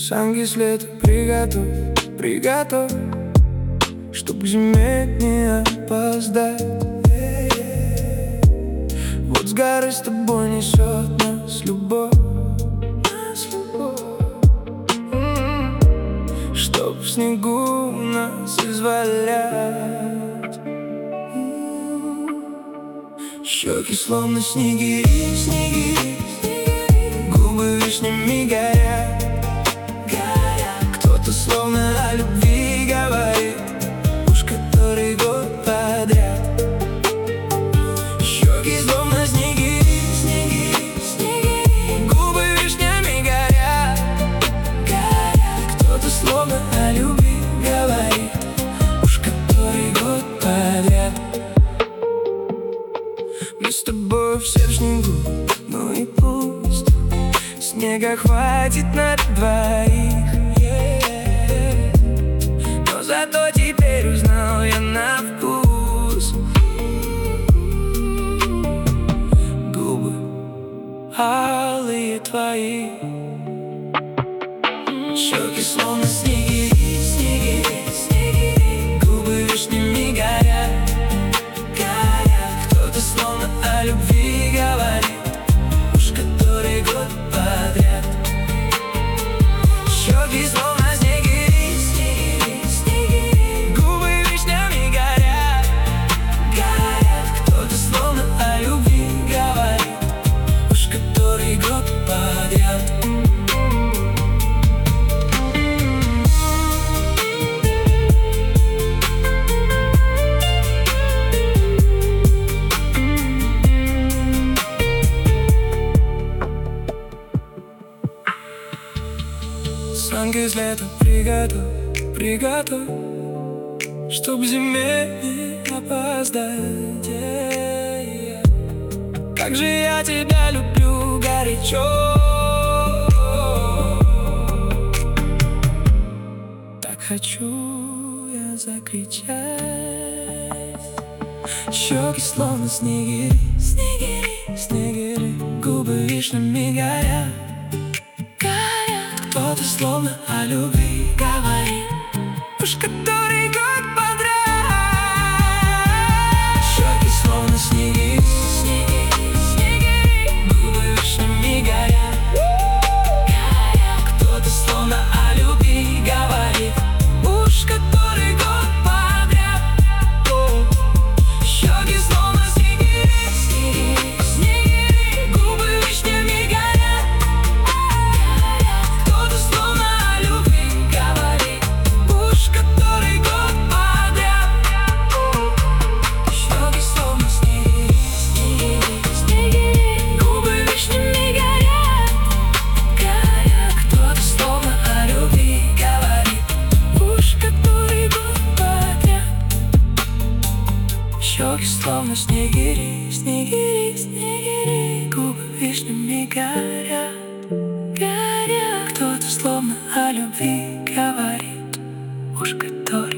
Санки с лета приготовь, приготовь, чтоб к зиме не опоздать. Вот с горы с тобой несет нас любовь, чтоб в снегу нас извалять. Щеки словно снегири, снегири, губы вишнями горят, горят. Кто-то словно о любви говорит, уж который год подряд. Щеки словно снегири, снегири, снегири, губы вишнями горят, горят. Кто-то словно о любви говорит, уж который год подряд. Мы с тобой все в снегу, ну и пусть. Снега хватит на двоих, но зато теперь узнал я на вкус губы алые твои. Щеки словно снегири, снегири, снегири, губы вишнями горят, горят. Кто-то словно о любви говорит, уж который год подряд. Щеки словно снегири, снегири, снегири, губы вишнями горят, горят. Кто-то словно о любви говорит, уж который год подряд. Санки с лета приготовь, приготовь, чтоб зиме не опоздать. Как же я тебя люблю горячо, так хочу я закричать. Щеки словно снегири, снегири, снегири, губы вишнями горят, горят. Кто-то словно о любви говорит, уж который год подряд. Щеки словно снегири, снегири, снегири, губы вишнями горят, горят. Кто-то словно о любви говорит, уж который год подряд. Щеки словно снегири, снегири, снегири, губы вишнями горят, горят. Кто-то словно о любви говорит, уж который год подряд. Щеки словно снегири, снегири, снегири, губы вишнями горят, горят. Кто-то словно о любви говорит, уж который год подряд. Щеки словно снегири, снегири, снегири, губы вишнями горят, горят. Кто-то словно о любви говорит, уж который